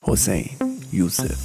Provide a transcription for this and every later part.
حسین یوسف.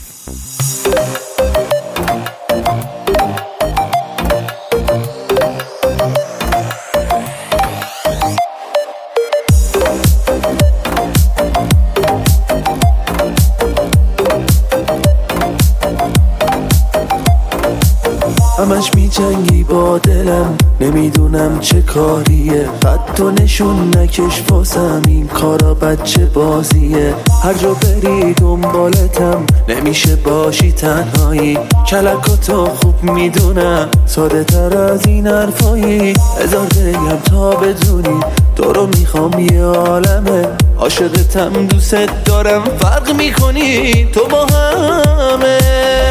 همش میجنگی با دلم، نمیدونم چه کاریه. خط و نشون نکش واسم، این کارا بچه بازیه. هر جا بری دنبالتم، نمیشه باشی تنهایی. کلکاتو خوب میدونم، ساده تر از این حرفایی. هزار بگم تا بدونی تو رو میخوام، یه عالمه. عاشقتم دوست دارم، فرق میکنی تو با همه.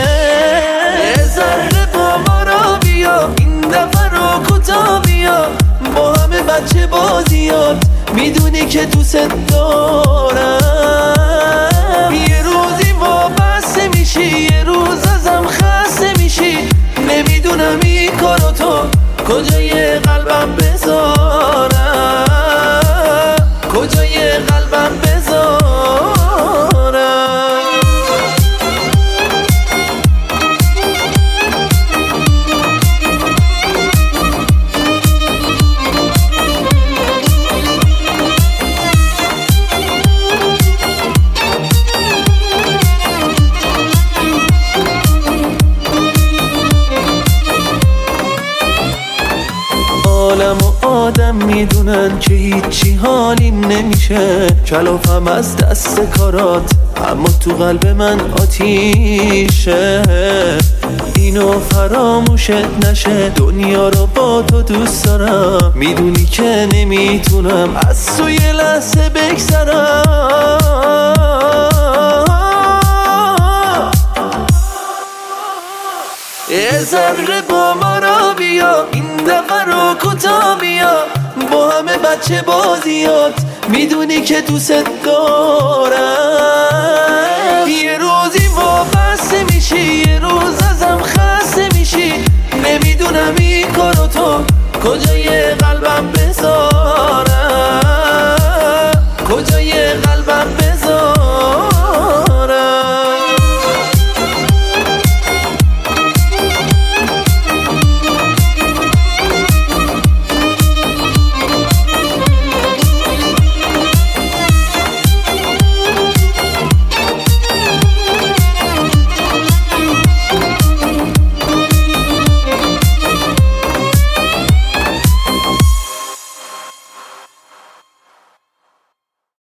این دفعه رو کوتا بیا، با همه بچه بازیات. میدونی که دوست دارم. یه روزی وابسته میشی، یه روز ازم خسته میشی. نمیدونم این کارو تو کجای قلبم بذارم، کجای قلبم بذارم. عالم و آدم میدونن که هیچی حالی نمیشه. کلافم از دست کارات، اما تو قلب من آتیشه. اینو فراموشت نشه، دنیا رو با تو دوست دارم. میدونی که نمیتونم از تو یه لحظه بگذرم. یه ذره با ما را بیا، این دفعه رو کوتا بیا، با همه بچه بازیات. میدونی که دوست دارم. یه روزی وابسته میشی، یه روز ازم خسته میشی. نمیدونم این کارو تو کجای قلبم بذارم، کجای قلبم بذارم.